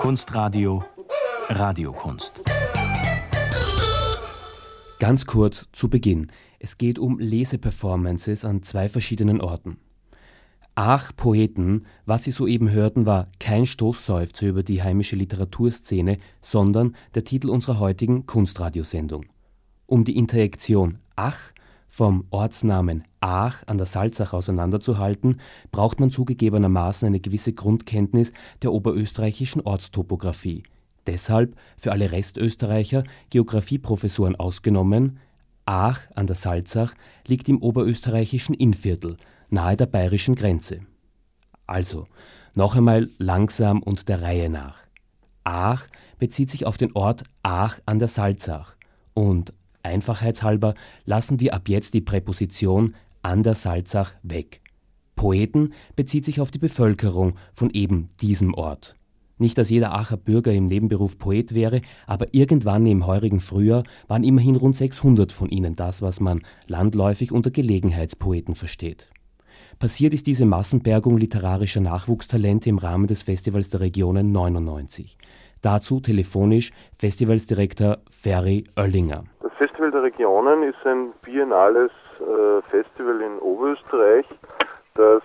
Kunstradio Radiokunst. Ganz kurz zu Beginn. Es geht um Leseperformances an 2 verschiedenen Orten. Ach, Poeten, was Sie soeben hörten, war kein Stoßseufzer über die heimische Literaturszene, sondern der Titel unserer heutigen Kunstradiosendung. Um die Interjektion Ach vom Ortsnamen Aach an der Salzach auseinanderzuhalten, braucht man zugegebenermaßen eine gewisse Grundkenntnis der oberösterreichischen Ortstopographie. Deshalb, für alle Restösterreicher, Geografieprofessoren ausgenommen, Aach an der Salzach liegt im oberösterreichischen Innviertel, nahe der bayerischen Grenze. Also, noch einmal langsam und der Reihe nach. Aach bezieht sich auf den Ort Aach an der Salzach und einfachheitshalber lassen wir ab jetzt die Präposition an der Salzach weg. Poeten bezieht sich auf die Bevölkerung von eben diesem Ort. Nicht, dass jeder Aacher Bürger im Nebenberuf Poet wäre, aber irgendwann im heurigen Frühjahr waren immerhin rund 600 von ihnen das, was man landläufig unter Gelegenheitspoeten versteht. Passiert ist diese Massenbergung literarischer Nachwuchstalente im Rahmen des Festivals der Regionen 99. Dazu telefonisch Festivalsdirektor Ferry Oellinger. Das Festival der Regionen ist ein biennales Festival in Oberösterreich, das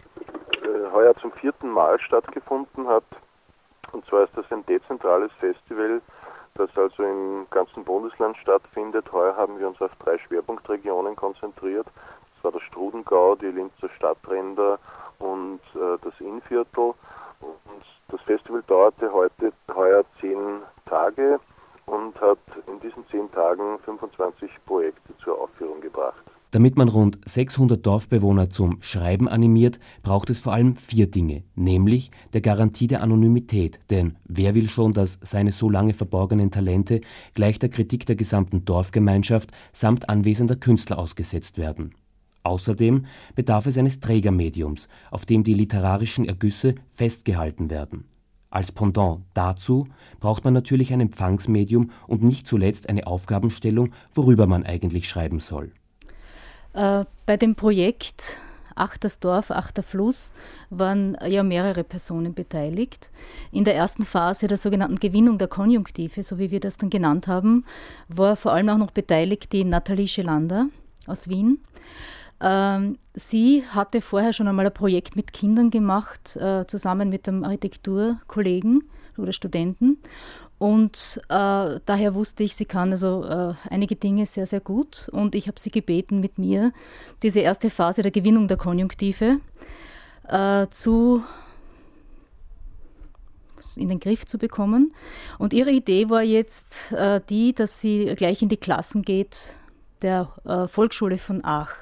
heuer zum 4. Mal stattgefunden hat. Und zwar ist das ein dezentrales Festival, das also im ganzen Bundesland stattfindet. Heuer haben wir uns auf 3 Schwerpunktregionen konzentriert. Das war der Strudengau, die Linzer Stadtränder und das Innviertel. Und das Festival dauerte heuer 10 Tage und hat in diesen 10 Tagen 25 Projekte zur Aufführung gebracht. Damit man rund 600 Dorfbewohner zum Schreiben animiert, braucht es vor allem 4 Dinge, nämlich der Garantie der Anonymität, denn wer will schon, dass seine so lange verborgenen Talente gleich der Kritik der gesamten Dorfgemeinschaft samt anwesender Künstler ausgesetzt werden. Außerdem bedarf es eines Trägermediums, auf dem die literarischen Ergüsse festgehalten werden. Als Pendant dazu braucht man natürlich ein Empfangsmedium und nicht zuletzt eine Aufgabenstellung, worüber man eigentlich schreiben soll. Bei dem Projekt Ach das Dorf, Ach der Fluss waren ja mehrere Personen beteiligt. In der ersten Phase der sogenannten Gewinnung der Konjunktive, so wie wir das dann genannt haben, war vor allem auch noch beteiligt die Nathalie Schelander aus Wien. Sie hatte vorher schon einmal ein Projekt mit Kindern gemacht, zusammen mit einem Architekturkollegen oder Studenten. Und daher wusste ich, sie kann also einige Dinge sehr, sehr gut. Und ich habe sie gebeten, mit mir diese erste Phase der Gewinnung der Konjunktive in den Griff zu bekommen. Und ihre Idee war jetzt die, dass sie gleich in die Klassen geht der Volksschule von Aach.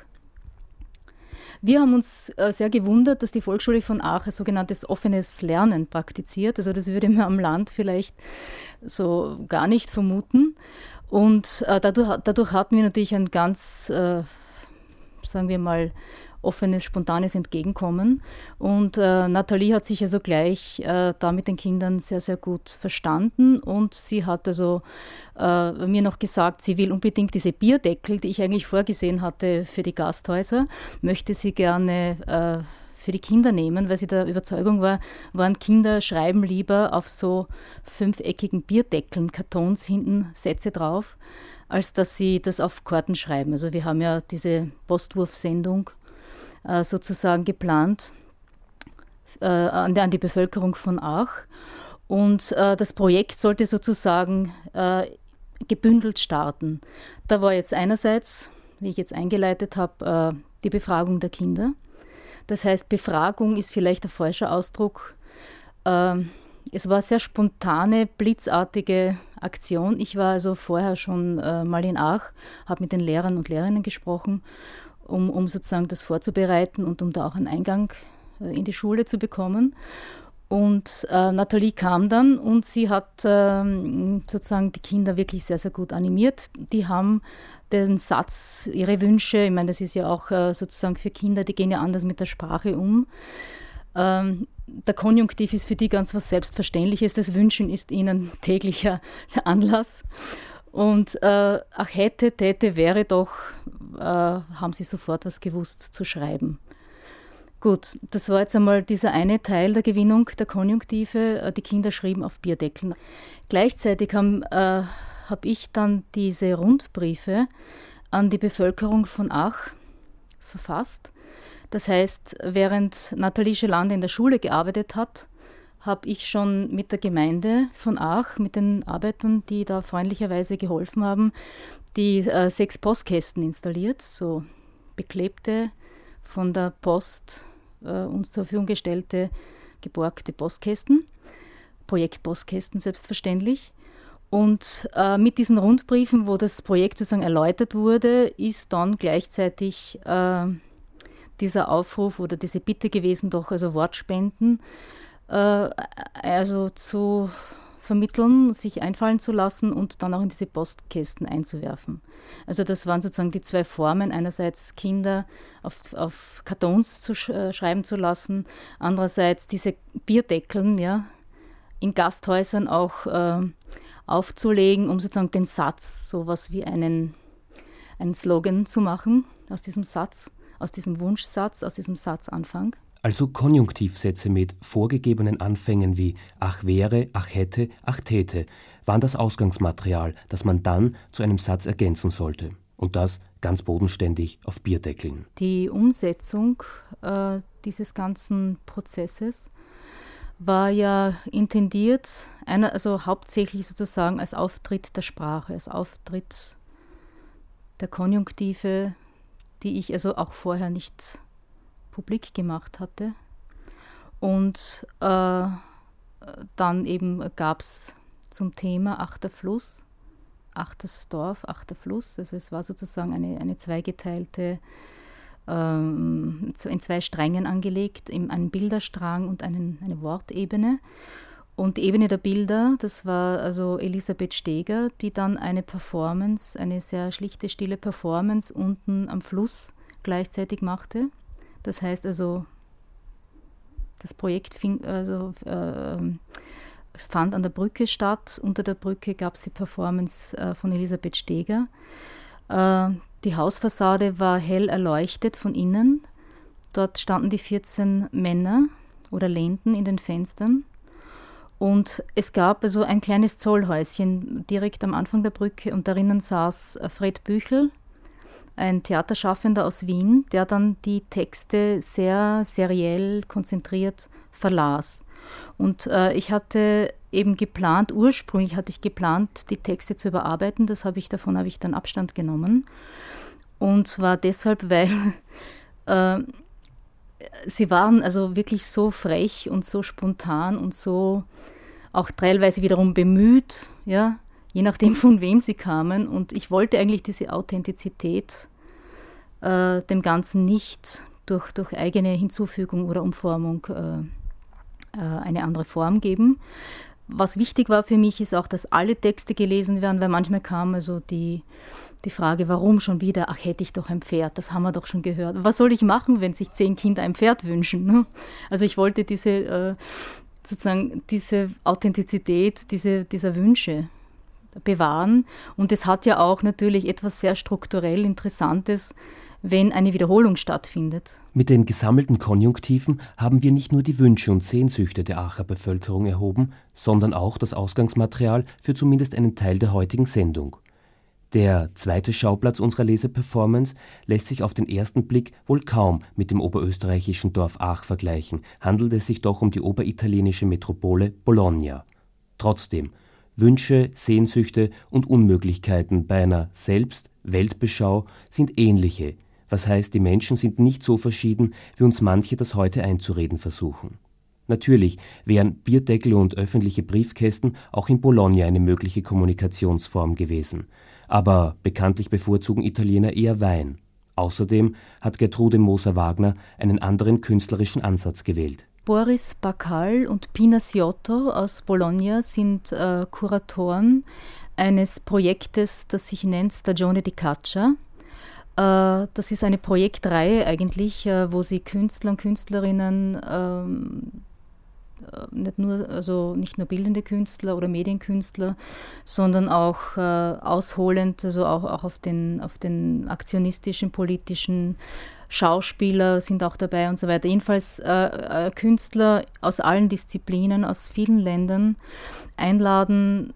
Wir haben uns sehr gewundert, dass die Volksschule von Aach ein sogenanntes offenes Lernen praktiziert. Also das würde man am Land vielleicht so gar nicht vermuten. Und dadurch hatten wir natürlich ein ganz, sagen wir mal, offenes, spontanes Entgegenkommen. Und Nathalie hat sich also gleich da mit den Kindern sehr, sehr gut verstanden. Und sie hat also mir noch gesagt, sie will unbedingt diese Bierdeckel, die ich eigentlich vorgesehen hatte für die Gasthäuser, möchte sie gerne für die Kinder nehmen, weil sie der Überzeugung waren Kinder schreiben lieber auf so 5-eckigen Bierdeckeln, Kartons, hinten Sätze drauf, als dass sie das auf Karten schreiben. Also wir haben ja diese Postwurfsendung sozusagen geplant an die Bevölkerung von Aach. Und das Projekt sollte sozusagen gebündelt starten. Da war jetzt einerseits, wie ich jetzt eingeleitet habe, die Befragung der Kinder. Das heißt, Befragung ist vielleicht ein falscher Ausdruck. Es war eine sehr spontane, blitzartige Aktion. Ich war also vorher schon mal in Aach, habe mit den Lehrern und Lehrerinnen gesprochen, um sozusagen das vorzubereiten und um da auch einen Eingang in die Schule zu bekommen. Und Nathalie kam dann und sie hat sozusagen die Kinder wirklich sehr, sehr gut animiert. Die haben den Satz, ihre Wünsche, ich meine, das ist ja auch sozusagen für Kinder, die gehen ja anders mit der Sprache um. Der Konjunktiv ist für die ganz was Selbstverständliches, das Wünschen ist ihnen täglicher Anlass. Und ach hätte, täte, wäre doch, haben sie sofort was gewusst zu schreiben. Gut, das war jetzt einmal dieser eine Teil der Gewinnung der Konjunktive. Die Kinder schrieben auf Bierdeckeln. Gleichzeitig habe ich dann diese Rundbriefe an die Bevölkerung von Ach verfasst. Das heißt, während Nathalie Gelande in der Schule gearbeitet hat, habe ich schon mit der Gemeinde von Ach, mit den Arbeitern, die da freundlicherweise geholfen haben, die 6 Postkästen installiert, so beklebte, von der Post uns zur Verfügung gestellte, geborgte Postkästen, Projektpostkästen selbstverständlich. Und mit diesen Rundbriefen, wo das Projekt sozusagen erläutert wurde, ist dann gleichzeitig dieser Aufruf oder diese Bitte gewesen, doch also Wortspenden also zu vermitteln, sich einfallen zu lassen und dann auch in diese Postkästen einzuwerfen. Also das waren sozusagen die 2 Formen, einerseits Kinder auf Kartons zu schreiben zu lassen, andererseits diese Bierdeckeln, ja, in Gasthäusern auch aufzulegen, um sozusagen den Satz, sowas wie einen Slogan zu machen aus diesem Satz, aus diesem Wunschsatz, aus diesem Satzanfang. Also Konjunktivsätze mit vorgegebenen Anfängen wie ach wäre, ach hätte, ach täte, waren das Ausgangsmaterial, das man dann zu einem Satz ergänzen sollte. Und das ganz bodenständig auf Bierdeckeln. Die Umsetzung dieses ganzen Prozesses war ja intendiert, also hauptsächlich sozusagen als Auftritt der Sprache, als Auftritt der Konjunktive, die ich also auch vorher nicht publik gemacht hatte. Und dann eben gab es zum Thema Ach der Fluss, Ach das Dorf, Ach der Fluss. Also es war sozusagen eine zweigeteilte, in 2 Strängen angelegt, einen Bilderstrang und eine Wortebene. Und die Ebene der Bilder, das war also Elisabeth Steger, die dann eine Performance, eine sehr schlichte, stille Performance unten am Fluss gleichzeitig machte. Das heißt also, das Projekt fand an der Brücke statt. Unter der Brücke gab es die Performance von Elisabeth Steger. Die Hausfassade war hell erleuchtet von innen. Dort standen die 14 Männer oder lehnten in den Fenstern. Und es gab also ein kleines Zollhäuschen direkt am Anfang der Brücke und darinnen saß Fred Büchel, ein Theaterschaffender aus Wien, der dann die Texte sehr seriell, konzentriert verlas. Und ich hatte eben geplant, ursprünglich hatte ich geplant, die Texte zu überarbeiten, davon habe ich dann Abstand genommen. Und zwar deshalb, weil sie waren also wirklich so frech und so spontan und so auch teilweise wiederum bemüht, ja, je nachdem von wem sie kamen. Und ich wollte eigentlich diese Authentizität dem Ganzen nicht durch eigene Hinzufügung oder Umformung eine andere Form geben. Was wichtig war für mich, ist auch, dass alle Texte gelesen werden, weil manchmal kam also die Frage, warum schon wieder? Ach, hätte ich doch ein Pferd, das haben wir doch schon gehört. Was soll ich machen, wenn sich 10 Kinder ein Pferd wünschen? Ne? Also ich wollte diese Authentizität dieser Wünsche bewahren. Und es hat ja auch natürlich etwas sehr strukturell Interessantes, wenn eine Wiederholung stattfindet. Mit den gesammelten Konjunktiven haben wir nicht nur die Wünsche und Sehnsüchte der Aacher Bevölkerung erhoben, sondern auch das Ausgangsmaterial für zumindest einen Teil der heutigen Sendung. Der zweite Schauplatz unserer Leseperformance lässt sich auf den ersten Blick wohl kaum mit dem oberösterreichischen Dorf Aach vergleichen, handelt es sich doch um die oberitalienische Metropole Bologna. Trotzdem, Wünsche, Sehnsüchte und Unmöglichkeiten bei einer Weltbeschau sind ähnliche. Was heißt, die Menschen sind nicht so verschieden, wie uns manche das heute einzureden versuchen. Natürlich wären Bierdeckel und öffentliche Briefkästen auch in Bologna eine mögliche Kommunikationsform gewesen. Aber bekanntlich bevorzugen Italiener eher Wein. Außerdem hat Gertrude Moser-Wagner einen anderen künstlerischen Ansatz gewählt. Boris Bacall und Pina Siotto aus Bologna sind Kuratoren eines Projektes, das sich nennt Stagione di Caccia. Das ist eine Projektreihe eigentlich, wo sie Künstler und Künstlerinnen nicht nur bildende Künstler oder Medienkünstler, sondern auch ausholend, also auch auf den aktionistischen, politischen Schauspieler sind auch dabei und so weiter. Jedenfalls Künstler aus allen Disziplinen, aus vielen Ländern einladen,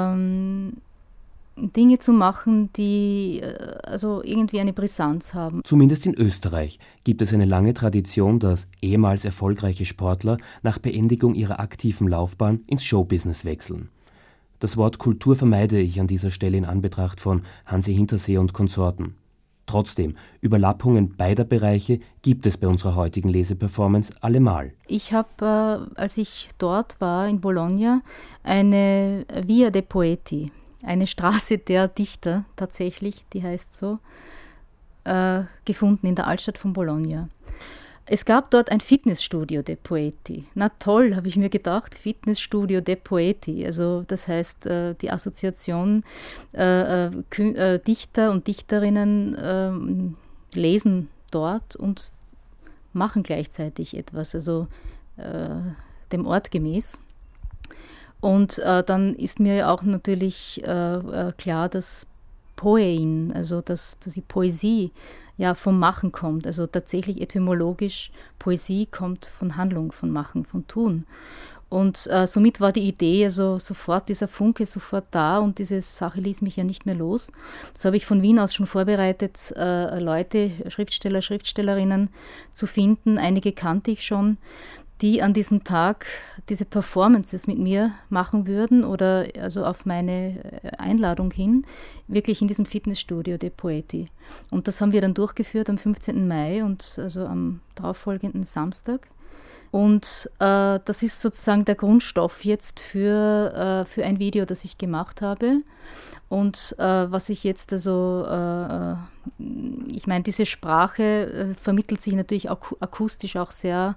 Dinge zu machen, die also irgendwie eine Brisanz haben. Zumindest in Österreich gibt es eine lange Tradition, dass ehemals erfolgreiche Sportler nach Beendigung ihrer aktiven Laufbahn ins Showbusiness wechseln. Das Wort Kultur vermeide ich an dieser Stelle in Anbetracht von Hansi Hinterseer und Konsorten. Trotzdem, Überlappungen beider Bereiche gibt es bei unserer heutigen Leseperformance allemal. Ich habe, als ich dort war, in Bologna, eine Via dei Poeti, eine Straße der Dichter tatsächlich, die heißt so, gefunden in der Altstadt von Bologna. Es gab dort ein Fitnessstudio dei Poeti. Na toll, habe ich mir gedacht, Fitnessstudio dei Poeti. Also das heißt, die Assoziation Dichter und Dichterinnen lesen dort und machen gleichzeitig etwas, also dem Ort gemäß. Und dann ist mir auch natürlich klar, dass Poein, also dass die Poesie ja vom Machen kommt, also tatsächlich etymologisch, Poesie kommt von Handlung, von Machen, von Tun. Und somit war die Idee, also sofort dieser Funke sofort da und diese Sache ließ mich ja nicht mehr los. So habe ich von Wien aus schon vorbereitet, Leute, Schriftsteller, Schriftstellerinnen zu finden. Einige kannte ich schon, die an diesem Tag diese Performances mit mir machen würden oder also auf meine Einladung hin, wirklich in diesem Fitnessstudio dei Poeti. Und das haben wir dann durchgeführt am 15. Mai und also am darauffolgenden Samstag. Und das ist sozusagen der Grundstoff jetzt für ein Video, das ich gemacht habe. Und was ich jetzt also, ich meine, diese Sprache vermittelt sich natürlich auch akustisch auch sehr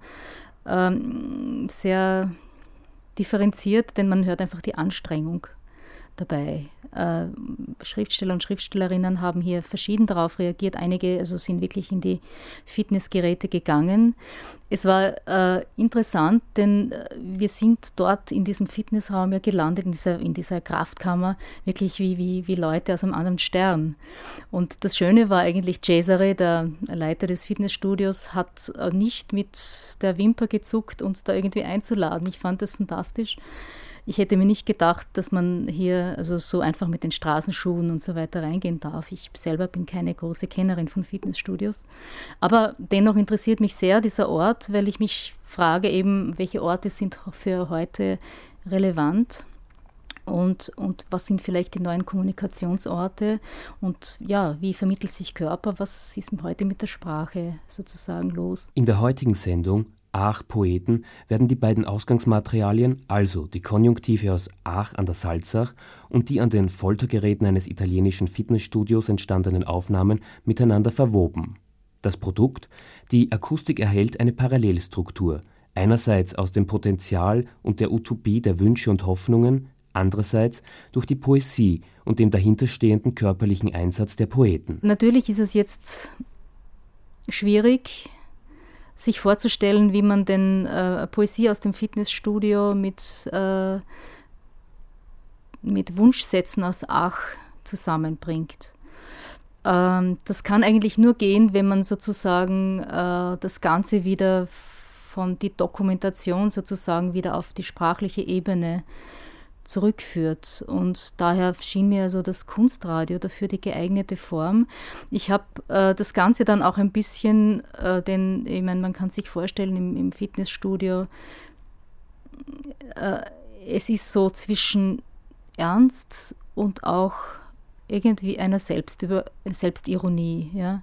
differenziert, denn man hört einfach die Anstrengung dabei. Schriftsteller und Schriftstellerinnen haben hier verschieden darauf reagiert. Einige also sind wirklich in die Fitnessgeräte gegangen. Es war interessant, denn wir sind dort in diesem Fitnessraum ja gelandet, in dieser Kraftkammer, wirklich wie Leute aus einem anderen Stern. Und das Schöne war eigentlich, Cesare, der Leiter des Fitnessstudios, hat nicht mit der Wimper gezuckt, uns da irgendwie einzuladen. Ich fand das fantastisch. Ich hätte mir nicht gedacht, dass man hier also so einfach mit den Straßenschuhen und so weiter reingehen darf. Ich selber bin keine große Kennerin von Fitnessstudios. Aber dennoch interessiert mich sehr dieser Ort, weil ich mich frage eben, welche Orte sind für heute relevant und was sind vielleicht die neuen Kommunikationsorte und ja, wie vermittelt sich Körper, was ist heute mit der Sprache sozusagen los? In der heutigen Sendung Aach Poeten werden die beiden Ausgangsmaterialien, also die Konjunktive aus Aach an der Salzach und die an den Foltergeräten eines italienischen Fitnessstudios entstandenen Aufnahmen, miteinander verwoben. Das Produkt? Die Akustik erhält eine Parallelstruktur, einerseits aus dem Potenzial und der Utopie der Wünsche und Hoffnungen, andererseits durch die Poesie und dem dahinterstehenden körperlichen Einsatz der Poeten. Natürlich ist es jetzt schwierig, sich vorzustellen, wie man denn Poesie aus dem Fitnessstudio mit Wunschsätzen aus Aach zusammenbringt. Das kann eigentlich nur gehen, wenn man sozusagen das Ganze wieder von die Dokumentation sozusagen wieder auf die sprachliche Ebene zurückführt. Und daher schien mir also das Kunstradio dafür die geeignete Form. Ich habe das Ganze dann auch ein bisschen, denn ich meine, man kann sich vorstellen, im Fitnessstudio, es ist so zwischen Ernst und auch irgendwie einer Selbstironie. Ja?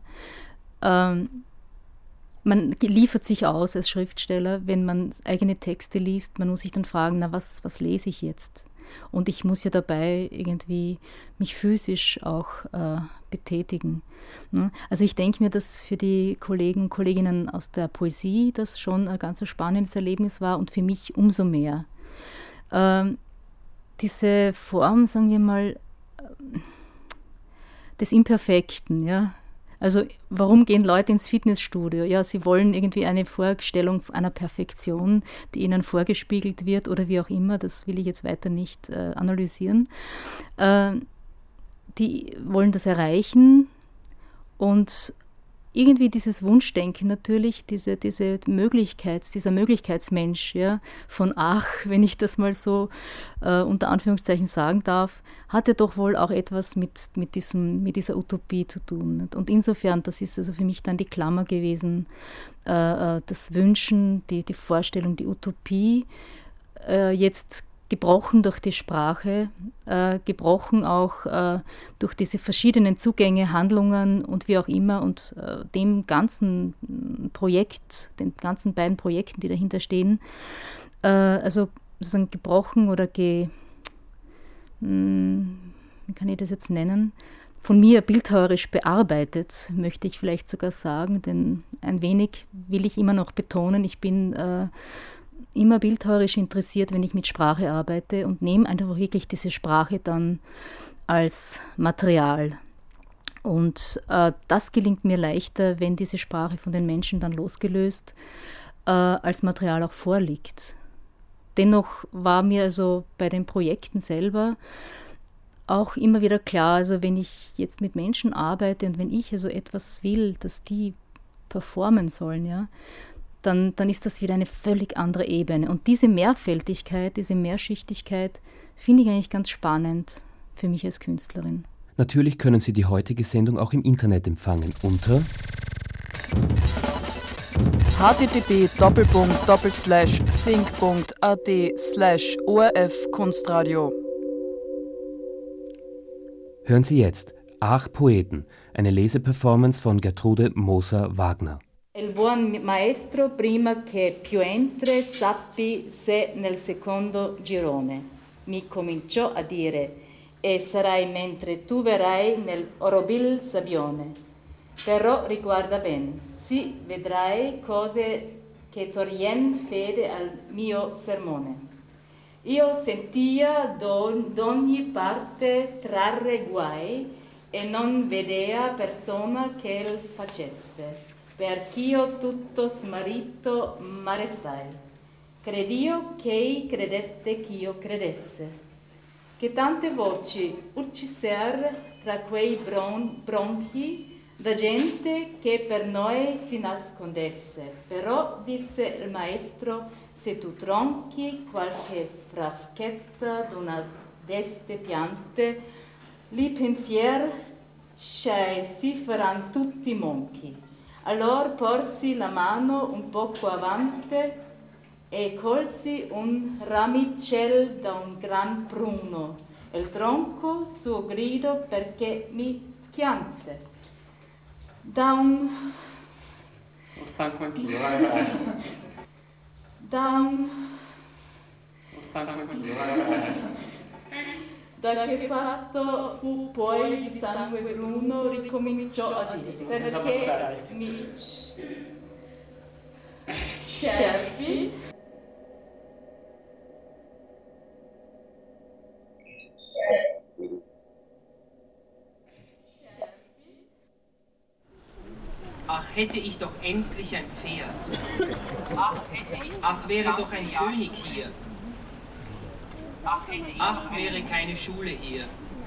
Man liefert sich aus als Schriftsteller, wenn man eigene Texte liest. Man muss sich dann fragen, na was lese ich jetzt? Und ich muss ja dabei irgendwie mich physisch auch betätigen. Also ich denke mir, dass für die Kollegen und Kolleginnen aus der Poesie das schon ein ganz spannendes Erlebnis war und für mich umso mehr. Diese Form, sagen wir mal, des Imperfekten, ja, Also warum gehen Leute ins Fitnessstudio? Ja, sie wollen irgendwie eine Vorstellung einer Perfektion, die ihnen vorgespiegelt wird oder wie auch immer, das will ich jetzt weiter nicht analysieren. Die wollen das erreichen und irgendwie dieses Wunschdenken natürlich, dieser Möglichkeitsmensch, ja, von Ach, wenn ich das mal so unter Anführungszeichen sagen darf, hatte doch wohl auch etwas mit dieser Utopie zu tun. Und insofern, das ist also für mich dann die Klammer gewesen, das Wünschen, die Vorstellung, die Utopie, jetzt gebrochen durch die Sprache, gebrochen auch durch diese verschiedenen Zugänge, Handlungen und wie auch immer und dem ganzen Projekt, den ganzen beiden Projekten, die dahinter stehen, also sozusagen gebrochen oder wie kann ich das jetzt nennen, von mir bildhauerisch bearbeitet, möchte ich vielleicht sogar sagen, denn ein wenig will ich immer noch betonen, ich bin immer bildhauerisch interessiert, wenn ich mit Sprache arbeite und nehme einfach wirklich diese Sprache dann als Material. Und das gelingt mir leichter, wenn diese Sprache von den Menschen dann losgelöst als Material auch vorliegt. Dennoch war mir also bei den Projekten selber auch immer wieder klar, also wenn ich jetzt mit Menschen arbeite und wenn ich also etwas will, dass die performen sollen, ja, dann ist das wieder eine völlig andere Ebene. Und diese Mehrfältigkeit, diese Mehrschichtigkeit finde ich eigentlich ganz spannend für mich als Künstlerin. Natürlich können Sie die heutige Sendung auch im Internet empfangen unter http://think.at/ORF-Kunstradio. Hören Sie jetzt Ach Poeten, eine Leseperformance von Gertrude Moser-Wagner. Il buon maestro prima che più entre sappi se nel secondo girone. Mi cominciò a dire e sarai mentre tu verrai nel orobil sabbione. Però riguarda ben, sì vedrai cose che torien fede al mio sermone. Io sentia d'ogni parte trarre guai e non vedea persona che il facesse. Perch'io tutto smarrito m'arrestai. Credio ch'ei credette ch'io credesse. Che tante voci ucciser tra quei bronchi da gente che per noi si nascondesse. Però disse il maestro, se tu tronchi qualche fraschetta d'una deste piante, li pensier si faranno tutti monchi. Allora porsi la mano un poco avanti e colsi un ramicel da un gran pruno. Il tronco suo grido perché mi schiante. Sono stanco anch'io, Sono stanco anch'io, Da che fatto fu poi di sangue bruno ricominciò a dire perché mi cerchi. Ach, hätte ich doch endlich ein Pferd. Ach, wäre doch ein König hier. Ach, wäre keine Schule hier.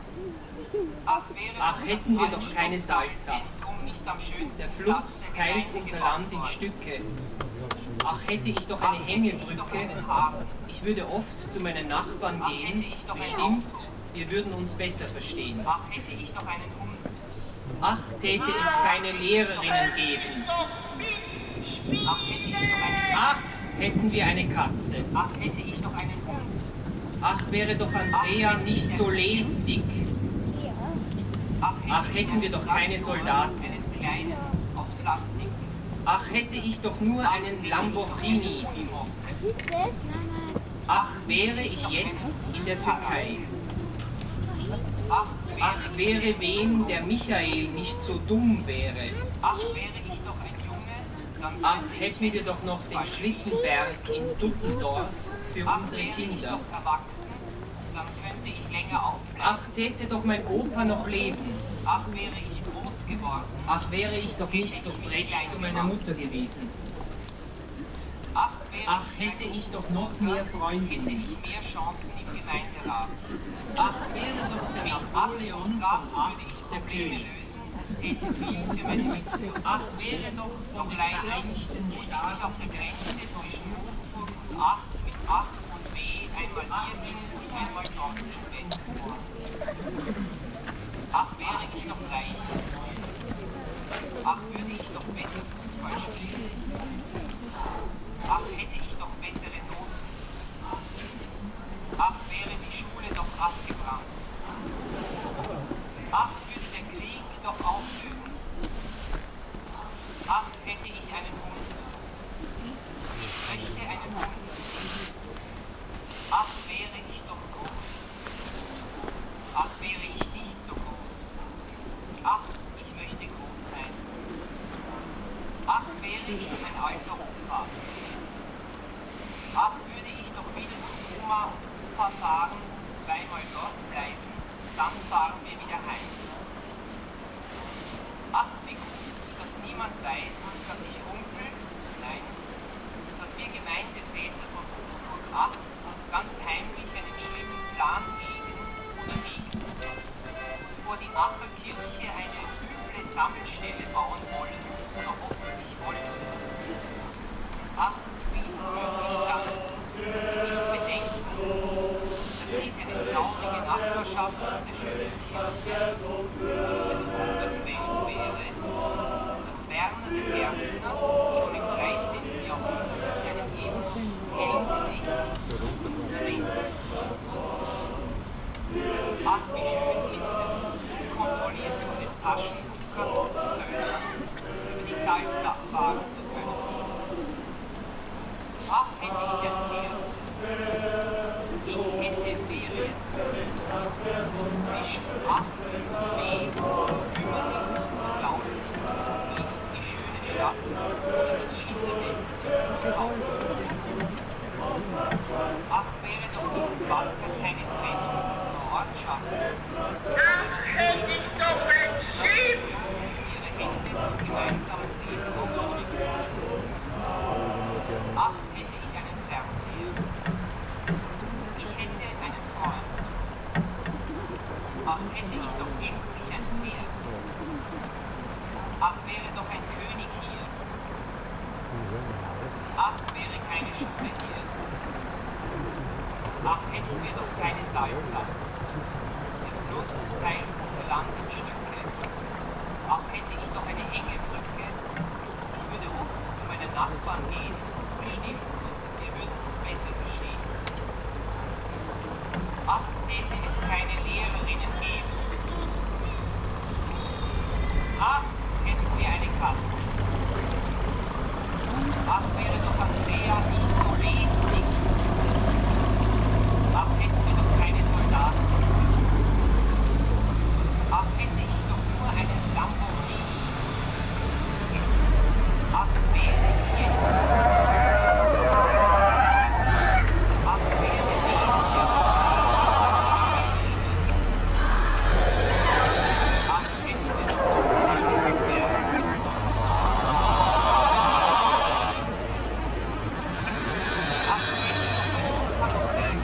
Ach, hätten wir doch keine Salza. Der Fluss teilt unser Land in Stücke. Ach, hätte ich doch eine Hängebrücke. Ich würde oft zu meinen Nachbarn gehen. Bestimmt, wir würden uns besser verstehen. Ach, hätte ich doch einen Hund. Ach, täte es keine Lehrerinnen geben. Ach, hätten wir eine Katze. Ach, hätte ich doch einen Hund. Ach, wäre doch Andrea nicht so lästig. Ach, hätten wir doch keine Soldaten. Ach, hätte ich doch nur einen Lamborghini. Ach, wäre ich jetzt in der Türkei. Ach, wäre wen der Michael nicht so dumm wäre. Ach, wäre ich doch ein Junge. Ach, hätten wir doch noch den Schlittenberg in Duttendorf für unsere Kinder. Ach, täte doch mein Opa noch leben. Ach, wäre ich groß geworden. Ach, wäre ich doch nicht so frech zu meiner Mutter gewesen. Ach, hätte ich doch noch mehr Freundinnen. Mehr Chancen im Gemeinderat. Ach, wäre doch der Napoleon der König lösen. Hätte viel für meine Mittel. Ach, wäre doch vom Leichten Staat auf der Grenze zwischen Nürnberg und 8 mit 8 und B einmal hier hin und einmal dort hin. Ach, wäre ich doch reich. Ach, würde ich doch besser Fußball spielen. Ach, hätte ich doch bessere Noten. Ach, wäre die Schule doch abgebrannt. Ach, würde der Krieg doch aufhören. Ach, hätte ich einen Hund. Ich möchte einen Hund. Ach, wäre ich doch groß. Ach, wäre ich nicht so groß. Ach, ich möchte groß sein. Ach, wäre ich ein alter Opa. Ach, würde ich doch wieder zu Oma und Opa fahren, zweimal dort bleiben, dann fahren wir wieder heim. Ach, wie gut, dass niemand weiß, dass ich Onkel, nein, dass wir Gemeindeväter von Oberburg 8 ganz heimlich einen schlimmen Plan hegen oder nicht, vor die Acher Kirche eine üble Sammelstelle bauen wollen oder hoffentlich wollen. Ach, wie ist es möglich dann, nicht bedenken, dass dies eine traurige Nachbarschaft der schönen Kirche des Wunderquells wäre, dass Werner der Gärtner schon im 13. Jahrhundert seinen ebenso hellen Licht ach, wie schön ist es, unkontrolliert von den Taschentuckern und Zöllnern über die Salzach fahren zu können. Ach, hätte ich erzählt, ich hätte Ferien zwischen 8 und B, Übernis und Lausitz, in die schöne Stadt oder das Schießernest zu Hause. Ach, wäre doch dieses Wasser keine trächtige Ortschaft. Ach, hätte ich doch ein Schiff! Ihre Hände zum gemeinsamen Leben ausstrecken. Ach, hätte ich einen Fernseher. Ich hätte einen Freund. Ach, hätte ich doch endlich ein Pferd. Ach, wäre doch ein König hier. Ach, wäre keine Schule hier. Ach, hätten wir doch keine Salzach. Der Fluss teilt unser Land in Stücke. Ach, hätte ich doch eine Hängebrücke. Ich würde oft zu meinen Nachbarn gehen, bestimmt, wir würden uns besser verstehen. Ach, hätte es keine Lehrerinnen geben. Ach, hätten wir eine Katze. Ach, wäre doch Andrea nicht so wesentlich. Ach, hätten wir doch keine Soldaten. Ach, hätte ich doch nur einen Lamborghini. Ach, wäre ich jetzt. Ach, wäre ich jetzt. Ach, hätten wir doch eine Stückwerk. Ach, hätte ich doch ein Handwerk.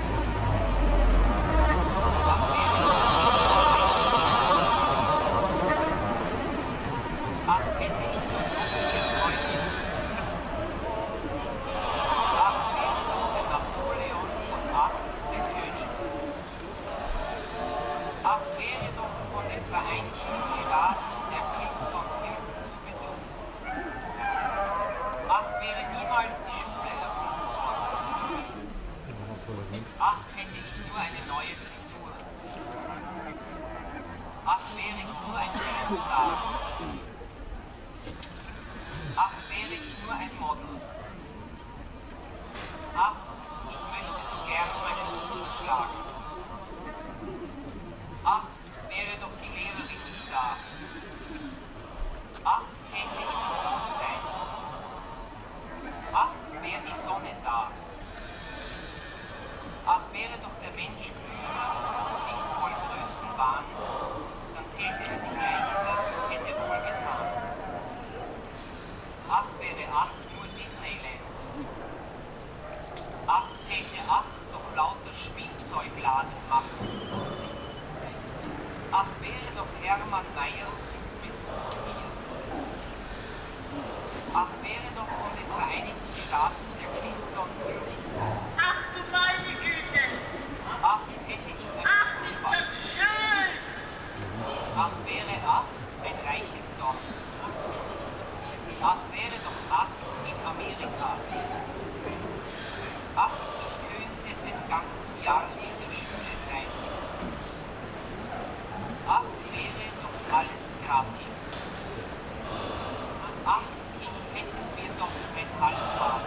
Ach, hätte ich doch noch mehr Freunde. Ach, wäre doch der Napoleon von 8 der König. Ach, wäre doch von den Vereinigten Staaten der Bild von Hilton zu Besuch. Ach, wäre niemals die Schule erfunden worden. Ach, hätte ich nur eine neue Frisur. Ach, wäre ich nur ein Filmstar. Ach, wäre ich nur ein Model. Ach, ich möchte so gern meinen Hund schlagen. Ach, wäre doch die Lehrerin nicht da. Ach, hätte ich groß sein. Ach, wäre die Sonne da. Ach, wäre doch der Mensch klüger und nicht voll Größenwahn, dann täte er sich leichter, hätte wohl doch Hermann Mayer submissioniert. Ach, wäre doch von den Vereinigten Staaten der Clinton möglich. Ach du meine Güte! Ach, hätte ich Ach, ist das schön! Ach, wäre ein reiches Dorf. Ach, wäre doch in Amerika. Ach, ich könnte den ganzen Jahr in der Schule sein. Ach, wäre doch alles gratis. Ach, ich hätte mir doch ein Halbjahr.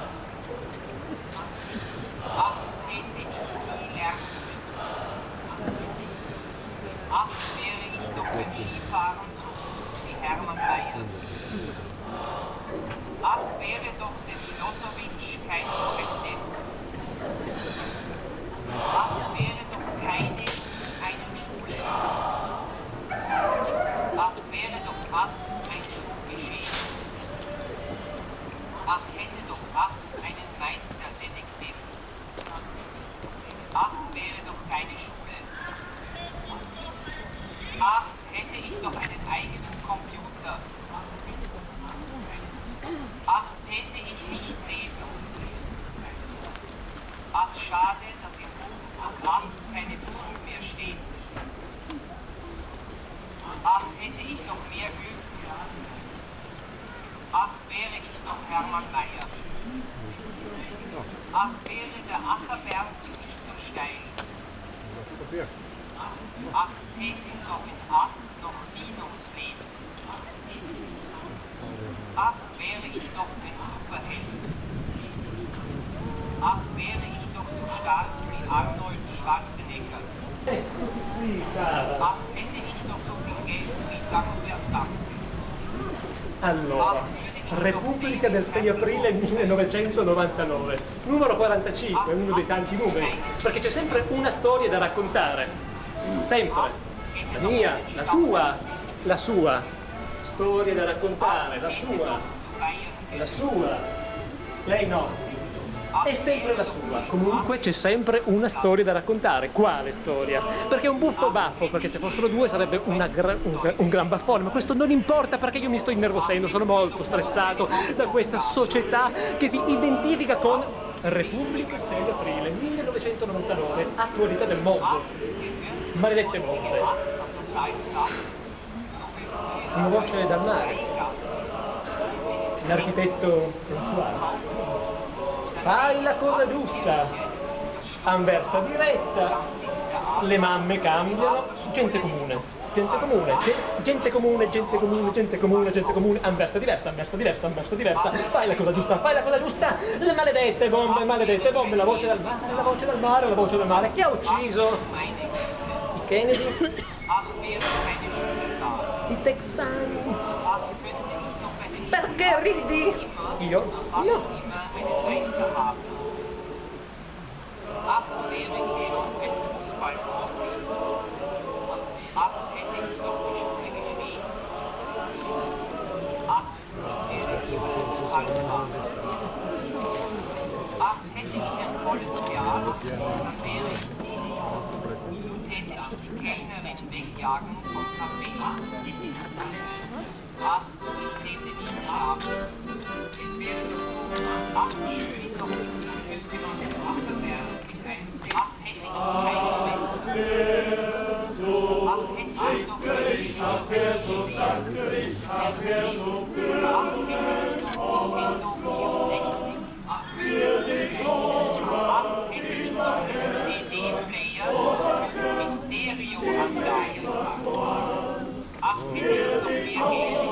Ach, hätte ich nie lernen müssen. Ach, wäre ich doch beim Skifahren so gut wie Hermann Mayer. Ach, wäre doch der Milosevic kein Student. Ach, wäre doch eine Schule. Ach, wäre doch ein Schulgeschehen. Ach, hätte doch einen Meisterdetektiv. Ach, wäre doch keine Schule. Ach, hätte ich doch einen eigenen Computer. Ach, täte ich nicht lesen. Ach, schade, dass im Buch und Acht keine Buch mehr steht. Ach, hätte ich noch mehr Glück. Ach, wäre ich noch Hermann Mayer. Ach, wäre der Acherberg nicht so steil. Ach, täte ich doch in Acht noch Dinos-Leben. Ach, wäre ich doch ein Superheld. Ach, wäre ich doch so stark wie Arnold Schwarzenegger. Ach, hätte ich doch so viel Geld wie Dagobert Duck. Allora, Repubblica del 6 aprile 1999, numero 45, uno dei tanti numeri, perché c'è sempre una storia da raccontare. Sempre. La mia, la tua, la sua. Storia da raccontare, la sua, lei no, è sempre la sua. Comunque c'è sempre una storia da raccontare. Quale storia? Perché è un buffo baffo, perché se fossero due sarebbe un gran baffone, ma questo non importa perché io mi sto innervosendo, sono molto stressato da questa società che si identifica con Repubblica 6 aprile 1999, attualità del mondo, maledette mondo. Una voce dal mare, l'architetto sensuale. Fai la cosa giusta, anversa diretta, le mamme cambiano, gente comune, anversa diversa, fai la cosa giusta, le maledette bombe, la voce dal mare, chi ha ucciso? I Kennedy? I texani. Perché ridi? Io? No. Ach, wäre ich schon ein Fußballprofi. Ach, hätte ich doch die Schule gestehen. Ach, wäre ich Fußballprofi. Ach, hätte ich ein volles Jahr, dann wäre ich und hätte ich die Kellnerin wegjagen vom Café. Ach, ich hätte nicht haben. Es wäre doch so, ach, schön, doch könnte man den Achterberg mit einem Ach, hätte ich keine Schwester. Ach, hätte ich doch nicht. Ach, hätte ich doch nicht. Ach, hätte ich doch 64. Ach, hätte ich doch einen CD-Player mit Stereoanlage. Ach, hätte ich doch mehr Geld.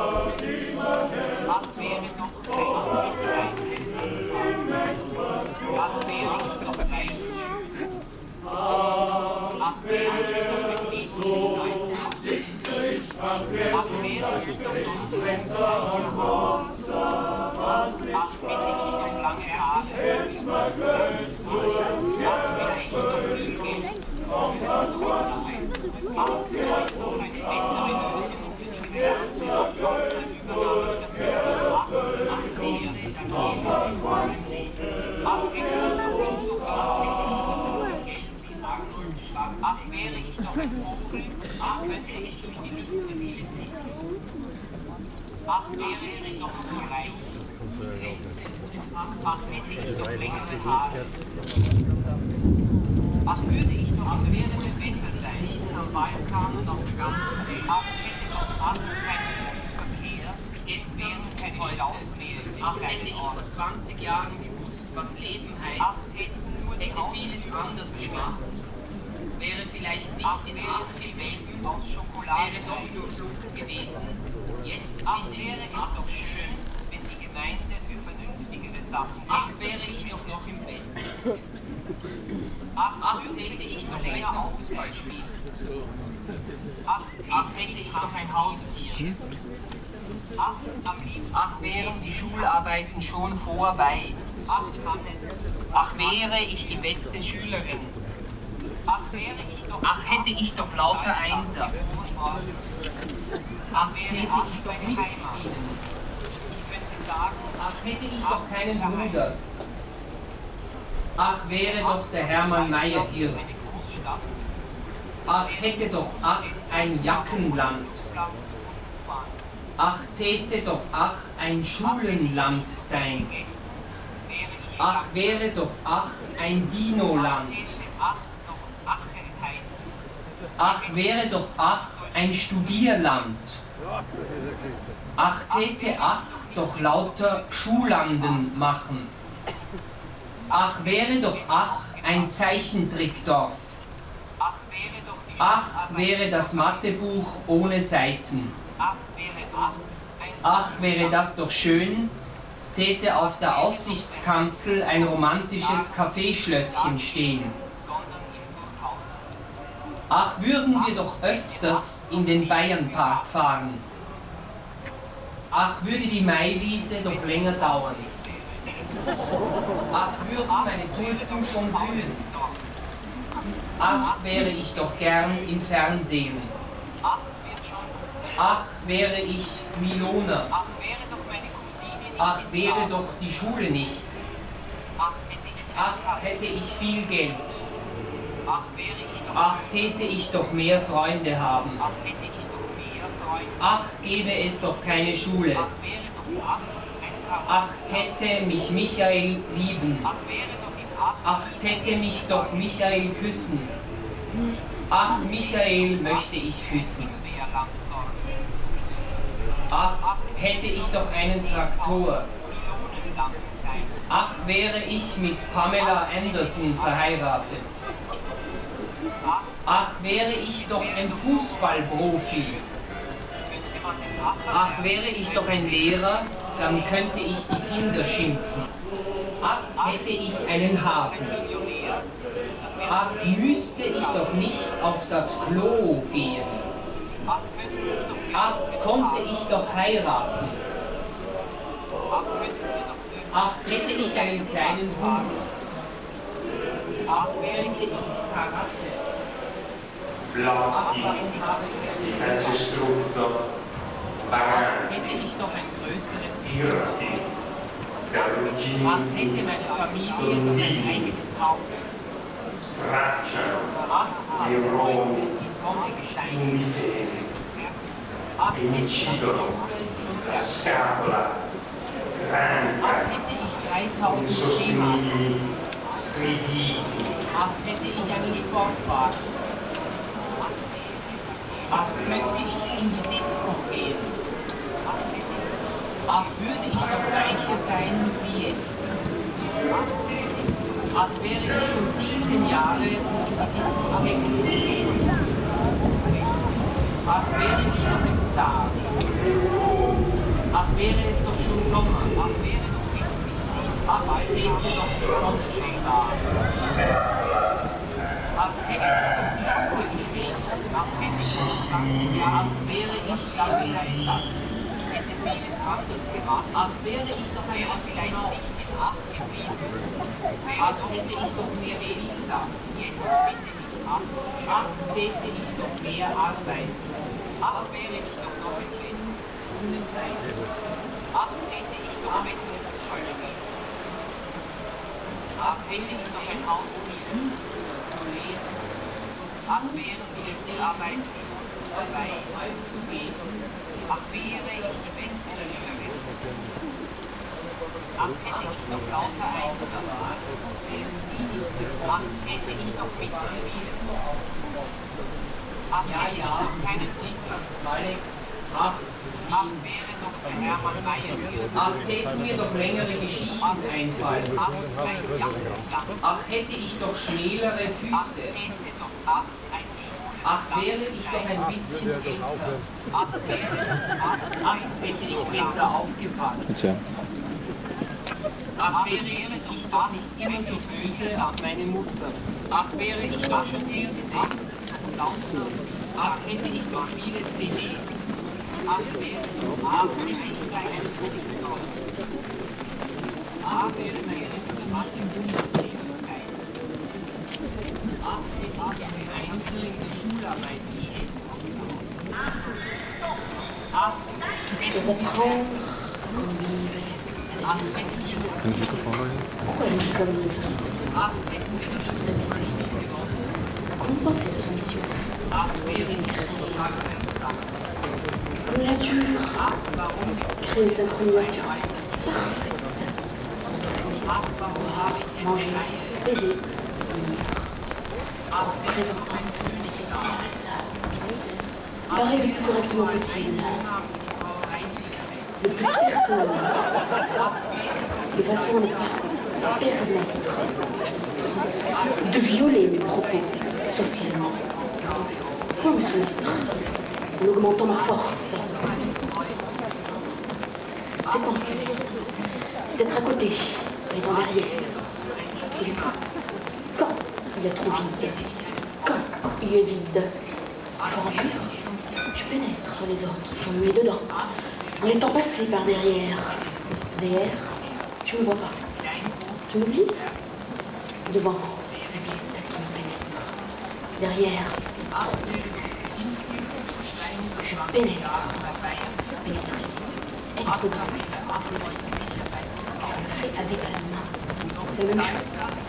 Ach, wäre doch kein Sicherheit. Ach, wäre ich doch reich. Ach, wäre ich doch ein Liebesleid. Ach, wäre ich doch ach, hätte ich doch lange Haare. Ach, wäre ich doch viel Geld. Ach, wäre ich doch eine bessere Lösung für die Gewerkschaft. Ach, wäre ich doch ein Vogel, ach, könnte ich durch die Lichtbefehle tätig. Ach, wäre ich doch so reich. Ach, hätte ich doch längere Haare. Ach, würde ich doch am Meer besser sein, am Balkan und auf der ganzen Welt. Ach, hätte doch keinen Verkehr, es wären keine Staus mehr. Ach, hätte ich vor 20 Jahren gewusst, was Leben heißt. Ach, hätte vieles anders gemacht. Wäre vielleicht nicht in 80 Welten aus Schokolade, wäre doch nur Flucht gewesen. Jetzt wäre es doch schön, wenn die Gemeinde für vernünftigere Sachen. Ach, wäre ich doch noch im Bett. Ach, hätte ich doch länger Fußball spielen. Ach, hätte ich doch ein Haustier. Ach, wären die Schularbeiten schon vorbei. Ach, wäre ich die beste Schülerin. Ach, hätte ich doch lauter Einser. Ach, wäre ich doch Heimat. Ich könnte sagen, ach, hätte ich doch keinen Bruder. Ach, wäre doch der Hermann Mayer hier. Ach, hätte doch ein Jackenland. Ach, täte doch ein Schulenland sein. Ach, wäre doch ein Dinoland. Ach, wäre doch ein Studierland. Ach, täte doch lauter Schulanden machen. Ach, wäre doch ein Zeichentrickdorf. Ach, wäre das Mathebuch ohne Seiten. Ach, wäre das doch schön, täte auf der Aussichtskanzel ein romantisches Kaffeeschlösschen stehen. Ach, würden wir doch öfters in den Bayernpark fahren. Ach, würde die Maiwiese doch länger dauern. Ach, würden meine Tulpen schon blühen. Ach, wäre ich doch gern im Fernsehen. Ach, wäre ich Milona. Ach, wäre doch die Schule nicht. Ach, hätte ich viel Geld. Ach, täte ich doch mehr Freunde haben. Ach, gäbe es doch keine Schule. Ach, täte mich Michael lieben. Ach, täte mich doch Michael küssen. Ach, Michael möchte ich küssen. Ach, hätte ich doch einen Traktor. Ach, wäre ich mit Pamela Anderson verheiratet. Ach, wäre ich doch ein Fußballprofi. Ach, wäre ich doch ein Lehrer, dann könnte ich die Kinder schimpfen. Ach, hätte ich einen Hasen. Ach, müsste ich doch nicht auf das Klo gehen. Ach, konnte ich doch heiraten. Ach, hätte ich einen kleinen Hund. Ach, wäre ich Karate. Blocchi, di calcestruzzo, baganti, hätte ich doch ein größeres tirati, perugini, Ach, hätte meine Familie doch ein eigenes Haus. stracciano, Ach, neuroni, die Sonne gescheint. indifesi, Ach, e hätte mi ich uccidono schon la scapola, cranica, Ach, hätte ich 3000 insostenibili striditi, Ach, hätte ich einen Sportwagen. Ach, könnte ich in die Disco gehen. Ach, würde ich doch reicher sein wie jetzt. Ach, wäre ich schon 17 Jahre, um in die Diskotheken zu gehen. Ach, wäre ich doch ein Star. Ach, wäre es doch schon Sommer. Ach, wäre doch wichtig. Ach, wäre doch die Sonne schon da. Ach, hätte ich doch die Schuhe geschwebt. Ach, hätte ich doch gesagt, ja, ach, wäre ich dann in der Stadt. Hätte vieles anders gemacht. Ach, wäre ich doch ein Astronaut. In Acht geblieben. Ach, hätte ich doch mehr Spielsachen. Jetzt bitte nicht ab. Ach, täte ich doch mehr Arbeit. Ach, wäre ich doch noch ein Genie. Ohne Zeit. Ach, täte ich doch besseres Schauspiel. Ach, hätte ich doch ein Haus wie Ach, wären die Seearbeit schon dabei aufzugeben. Ach, wäre ich die beste Schülerin. Ach, hätte ich doch lauter Einzelwahl, wäre sie nicht gekommen, hätte ich doch mitgespielt. Ach, hätte ich doch keinen Niklas, Alex. Ach, wäre doch der Hermann Mayer hier. Ach, täten mir doch längere Geschichten einfallen. Ach, mein Jackenland. Ach, hätte ich doch schnellere Füße. Ach, wäre ich doch ein bisschen älter. Ach, hätte ich besser aufgepasst. Ach, wäre ich doch nicht immer so böse auf meine Mutter. Ach, wäre ich doch schon hier gesehen. Ach, hätte ich doch viele CDs. Ach, hätte ich einen Fuchs. Ach, wäre meine letzte Macht im Bundesliga-Zeit. Ach, hätte ich eine einzelne Schularbeit geschrieben. Ach, je dois apprendre à vivre avec les solutions. Pourquoi je ne suis pas venue Je sais pas. Comment penser la solution Je vais créer. Comme la dure. Créer une synchronisation parfaite. Fumer, manger, baiser, lire. Représentance sociale. Parler le plus correctement possible. Le plus personnel possible. De façon à ne pas permettre de violer mes propos socialement. Pour me soumettre, en augmentant ma force. C'est quoi? C'est d'être à côté, en étant derrière. Et du coup, quand il est trop vide, quand il est vide, il faut remplir. Je pénètre les autres, j'en mets dedans, en étant passé par derrière. Derrière, tu me vois pas. Tu m'oublies? Devant, la vide qui me pénètre. Derrière, je pénètre. Pénétrer, être dedans. Je le fais avec la main. C'est la même chose.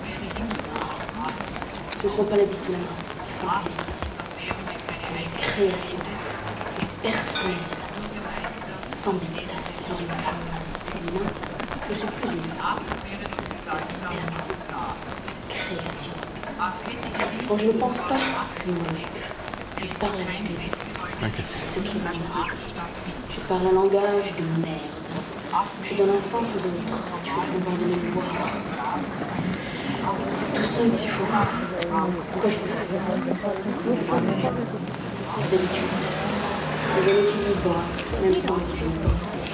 Ce ne sont pas les bouts de la main qui font la pénétration. La création personnelle. Sans bite, je suis une femme. Féminin, je suis plus une femme. Et la main. Création. Quand je ne pense pas, je me moque. Je parle avec les autres. Ce qui m'amène. Je parle un langage de merde. Je donne un sens aux autres. Tu fais semblant de me voir. Tout sonne si faux. Pourquoi je le fais? D'habitude, les amis qui libre, même sans l'équilibre.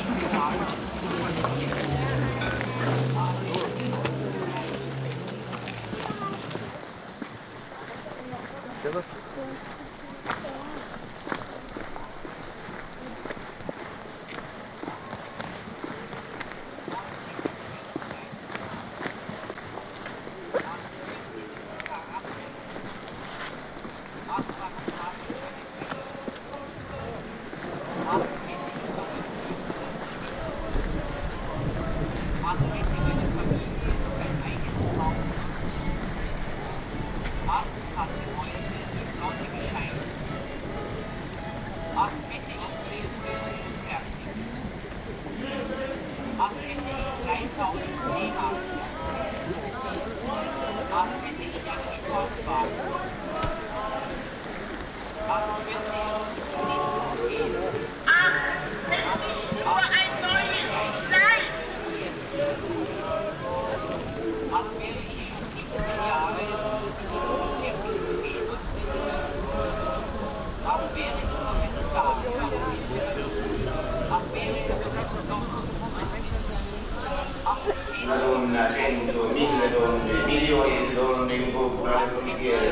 Una donna, 100, 1000 donne, milioni di donne imboccano le frontiere.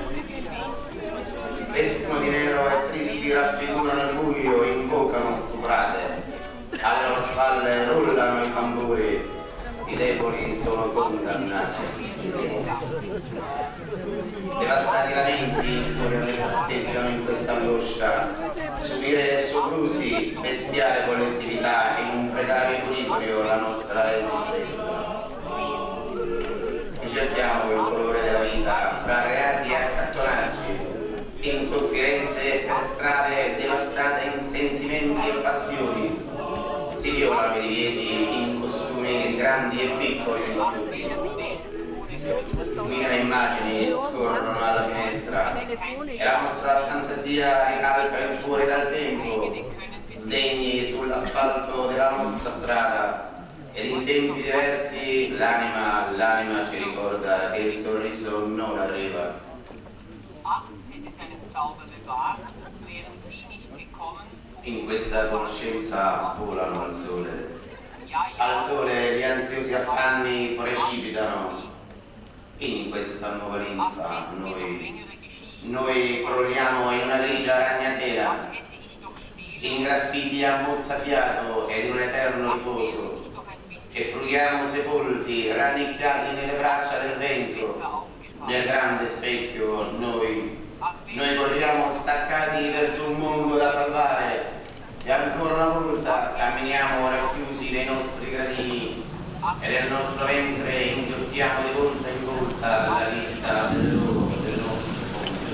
Vestono di nero e tristi raffigurano il buio, invocano stuprate. Alle loro spalle rullano i tamburi, i deboli sono condannati. Devastati lamenti infuriano e passeggiano in questa angoscia. Subire soprusi, bestiale collettività, in un precario equilibrio la nostra esistenza. Ricerchiamo il colore della vita fra reati e accattonaggi, insofferenze e strade devastate in sentimenti e passioni, si violano i divieti in costumi grandi e piccoli. Mille immagini scorrono alla finestra e la nostra fantasia ricalca il fuori dal tempo, sdegni sull'asfalto della nostra strada. Ed in tempi diversi l'anima ci ricorda che il sorriso non arriva. In questa conoscenza volano al sole. Al sole gli ansiosi affanni precipitano. In questa nuova linfa noi crolliamo in una grigia ragnatela, in graffiti a mozzafiato ed in un eterno riposo. E frughiamo sepolti, rannicchiati nelle braccia del vento. Nel grande specchio noi corriamo staccati verso un mondo da salvare e ancora una volta camminiamo racchiusi nei nostri gradini e nel nostro ventre inghiottiamo di volta in volta la visita del loro del nostro ponte.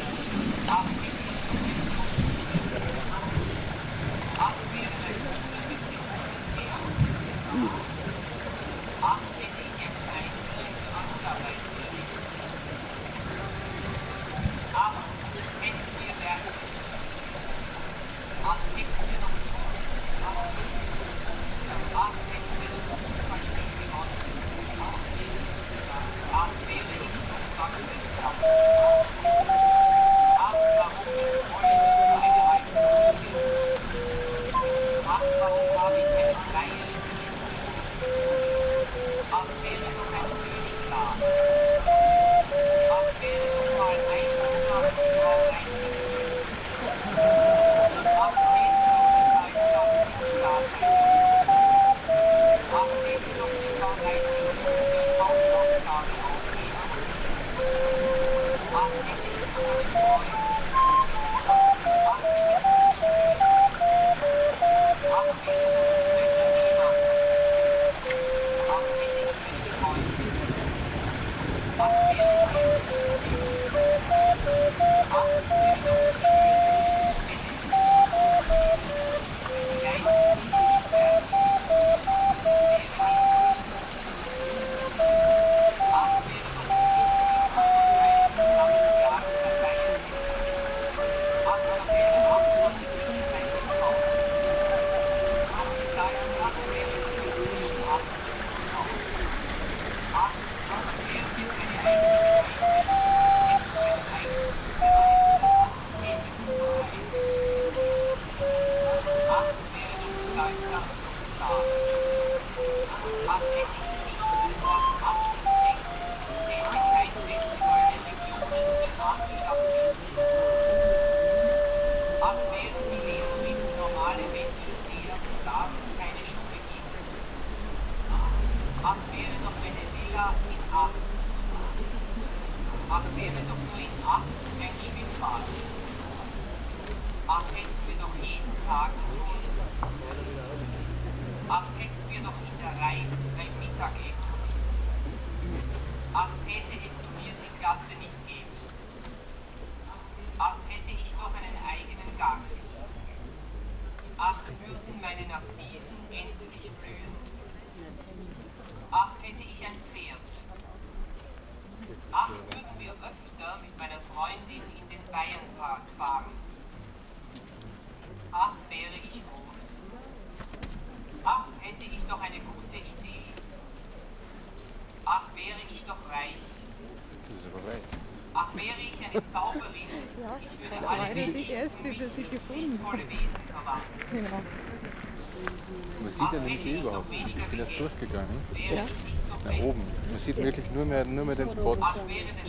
Man sieht ja nämlich überhaupt nicht. Ich bin erst durchgegangen. Ja. Da oben. Man sieht wirklich nur mehr den Spot. Das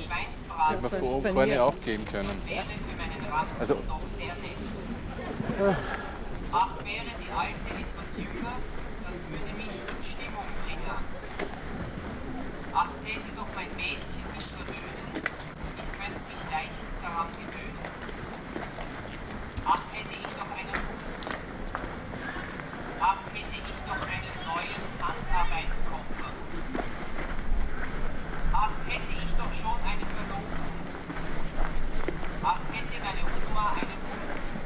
hätte man vorne auch gehen können. Also. Ach, wäre die Alte etwas jünger, das würde mich in Stimmung bringen. Ach, täte doch mein Mädchen mich verwöhnen, ich könnte mich leicht daran gewöhnen. Ach, hätte ich doch einen neuen Handarbeitskoffer. Ach, hätte ich doch schon einen Verlobten. Ach, hätte meine Oma einen Hund.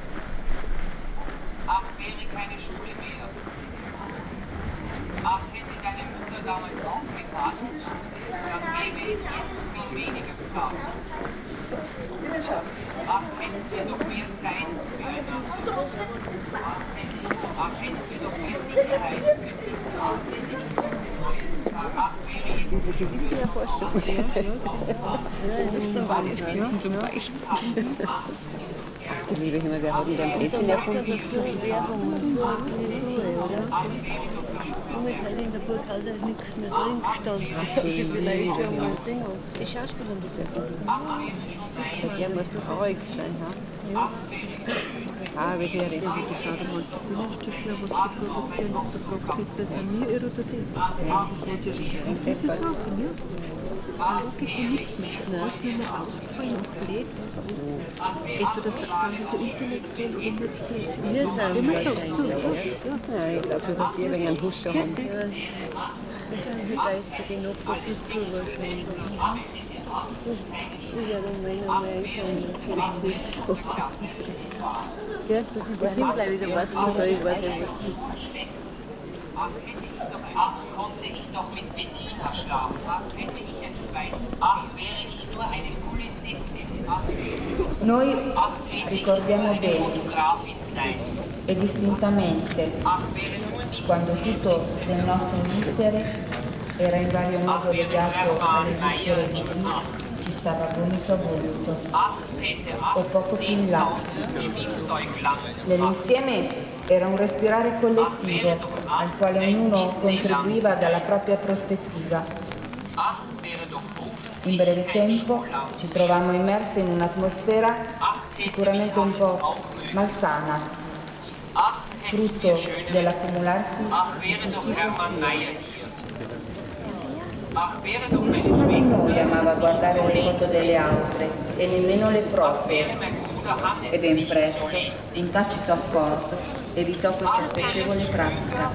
gewisse Erforschung. Dann war das gewesen zum Beichten. Die liebe Himmel, wer hat denn dann Plätzchen erfunden? Werbung und so, oder? Damit hat in der Burg halt nichts mehr drin gestanden. Sie vielleicht schon mal Ding. Die Schauspielerin das erfunden. Bei der muss noch traurig sein, ja? Ah, wie der reden, wie geschaut haben. Bühnenstückler, was die produzieren auf der Volkslippe, sind wir oder die? Ja, das ist natürlich diese Sachen, ja. Da gibt es nichts mehr. Da ist nicht mehr ausgefallen und gelegt. Entweder sind wir so intellektuell oder nicht so. Wir sind wahrscheinlich, so, ja. Ich glaube, dass wir wegen einem Huscher haben. Ja, das sind vielleicht genug, dass die zuwaschen. Ja, dann meinen wir eigentlich ja, ich bin gleich wieder warten, da ich warte. Ach, konnte ich doch mit Bettina schlafen. Was hätte ich jetzt gleich? Ach, wäre ich nur eine Polizistin. Noi ricordiamo bene e distintamente quando tutto del nostro esistere era in vario modo legato all'esistere di chi ci stava voluto o poco più in là. Nell'insieme era un respirare collettivo al quale ognuno contribuiva dalla propria prospettiva. In breve tempo ci trovammo immersi in un'atmosfera sicuramente un po' malsana, frutto dell'accumularsi di tutti i sospiri. Nessuno di noi amava guardare le foto delle altre e nemmeno le proprie, e ben presto un tacito accordo evitò questa spiacevole pratica.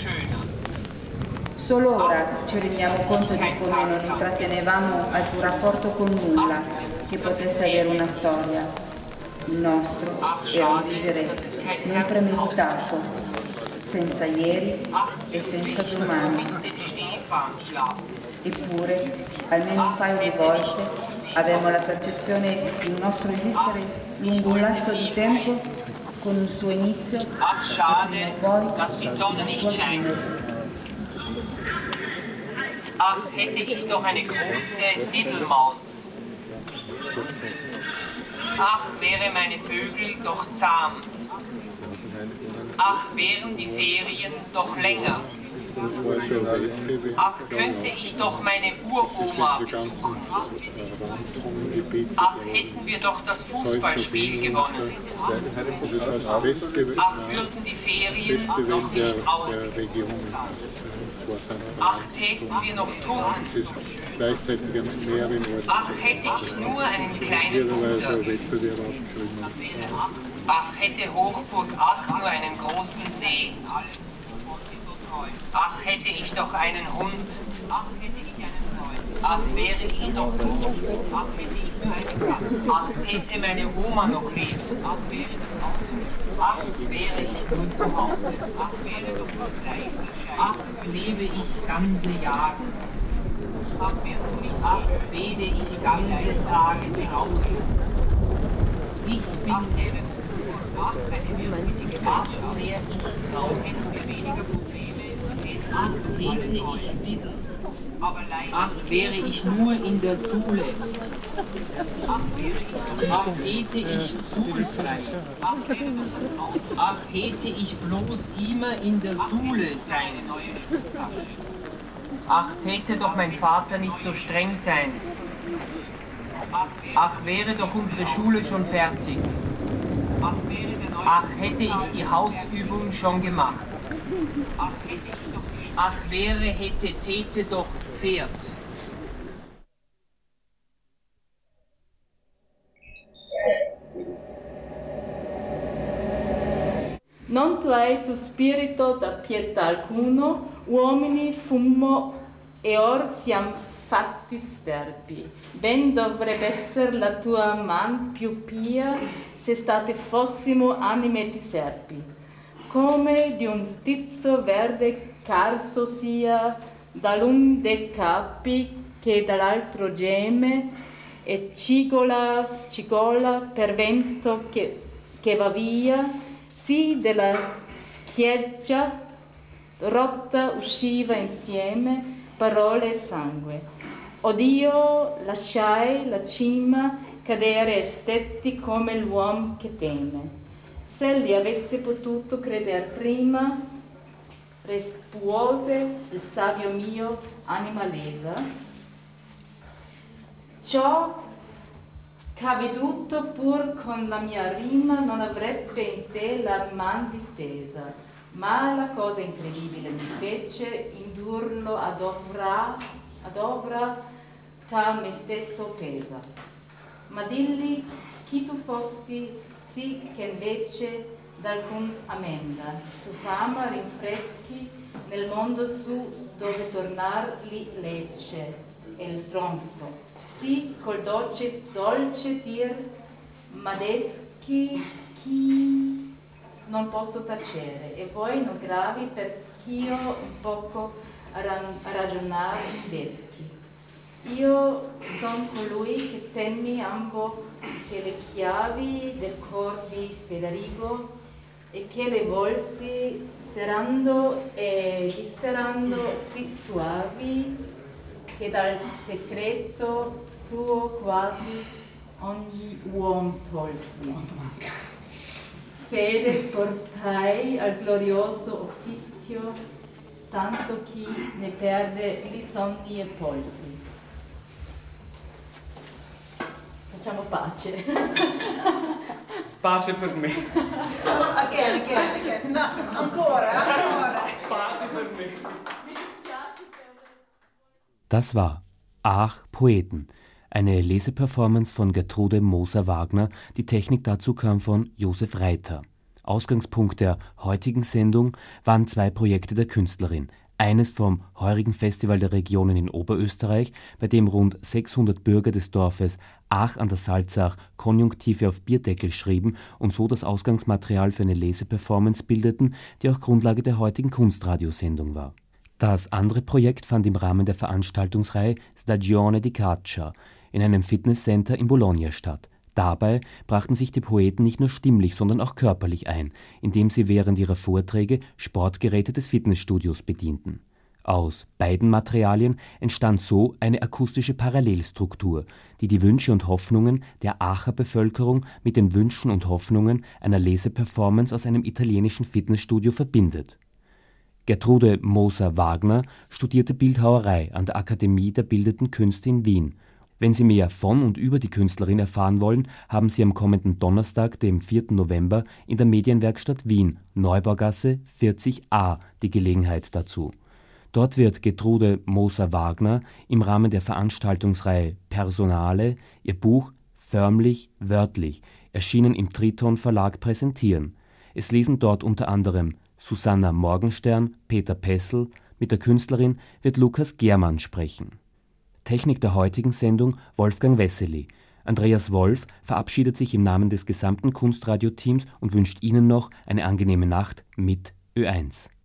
Solo ora ci rendiamo conto di come non intrattenevamo alcun rapporto con nulla che potesse avere una storia. Il nostro era un vivere non premeditato, senza ieri e senza domani. Eppure, almeno un paio di volte, avevamo la percezione di un nostro esistere lungo un lasso di tempo con un suo inizio e prima o poi una sua fine. Ach, hätte ich doch eine große Diddelmaus. Ach, wäre meine Vögel doch zahm. Ach, wären die Ferien doch länger. Ach, könnte ich doch meine Uroma besuchen. Ach, hätten wir doch das Fußballspiel gewonnen. Ach, würden die Ferien doch nicht ausgehen. Ach, täten wir noch tun. Ach, hätte ich nur einen kleinen Bruder. Ach, hätte Hochburg Ach nur einen großen See. Ach, hätte ich doch einen Hund. Ach, hätte ich einen Freund. Ach, wäre ich doch tot. Ach, hätte ich nur einen Kampf. Ach, täte meine Oma noch leben. Ach, wäre das auch. Ach, wäre ich nur zu Hause. Ach, wäre doch das Gleiche. Ach, lebe ich ganze Jahre. Ach, rede ich ganze Tage draußen. Ich bin ach, wäre ich traurig, weniger Probleme. Ach, hätte ich wieder. Ach, wäre ich nur in der Schule. Ach, hätte ich schulfrei. Ach, hätte ich bloß immer in der Schule sein. Ach, täte doch mein Vater nicht so streng sein. Ach, wäre doch unsere Schule schon fertig. Ach, hätte ich die Hausübung schon gemacht. Ach, wäre, hätte, täte doch Pferd. Non tu hai tu spirito da pietà alcuno, uomini fummo e or siam fatti sterpi. Ben dovrebbe essere la tua man più pia se state fossimo anime di serpi. Come di un stizzo verde carso sia dall'un dei capi che dall'altro geme e cigola per vento che va via, sì della scheggia rotta usciva insieme parole e sangue. Odio, lasciai la cima cadere e stetti come l'uomo che teme. Se egli avesse potuto credere prima, rispuose il savio mio anima lesa. Ciò ch'ha veduto pur con la mia rima non avrebbe in te la man distesa, ma la cosa incredibile mi fece indurlo ad opra che me stesso pesa. Ma dilli chi tu fosti, sì che invece d'alcun amenda, tu fama rinfreschi nel mondo su dove tornar li lecce e il tronco. Sì, col dolce dir, madeschi chi non posso tacere, e voi non gravi perch'io un poco a ragionar indeschi. Io son colui che temmi ambo che le chiavi del cor di Federico e che le volsi serrando e disserrando sì suavi che dal segreto suo quasi ogni uom tolsi. Fede portai al glorioso offizio, tanto chi ne perde gli sonni e polsi. Facciamo pace. Pace per me. Again. No, ancora. Pace per me. Das war Ach, Poeten, eine Leseperformance von Gertrude Moser-Wagner. Die Technik dazu kam von Josef Reiter. Ausgangspunkt der heutigen Sendung waren 2 Projekte der Künstlerin. Eines vom heurigen Festival der Regionen in Oberösterreich, bei dem rund 600 Bürger des Dorfes Ach an der Salzach Konjunktive auf Bierdeckel schrieben und so das Ausgangsmaterial für eine Leseperformance bildeten, die auch Grundlage der heutigen Kunstradiosendung war. Das andere Projekt fand im Rahmen der Veranstaltungsreihe Stagione di Caccia in einem Fitnesscenter in Bologna statt. Dabei brachten sich die Poeten nicht nur stimmlich, sondern auch körperlich ein, indem sie während ihrer Vorträge Sportgeräte des Fitnessstudios bedienten. Aus beiden Materialien entstand so eine akustische Parallelstruktur, die die Wünsche und Hoffnungen der Aacher Bevölkerung mit den Wünschen und Hoffnungen einer Leseperformance aus einem italienischen Fitnessstudio verbindet. Gertrude Moser-Wagner studierte Bildhauerei an der Akademie der Bildenden Künste in Wien. Wenn Sie mehr von und über die Künstlerin erfahren wollen, haben Sie am kommenden Donnerstag, dem 4. November, in der Medienwerkstatt Wien, Neubaugasse 40a, die Gelegenheit dazu. Dort wird Gertrude Moser-Wagner im Rahmen der Veranstaltungsreihe Personale ihr Buch Förmlich, wörtlich, erschienen im Triton Verlag, präsentieren. Es lesen dort unter anderem Susanna Morgenstern, Peter Pessl, mit der Künstlerin wird Lukas Germann sprechen. Technik der heutigen Sendung Wolfgang Wessely. Andreas Wolf verabschiedet sich im Namen des gesamten Kunstradio-Teams und wünscht Ihnen noch eine angenehme Nacht mit Ö1.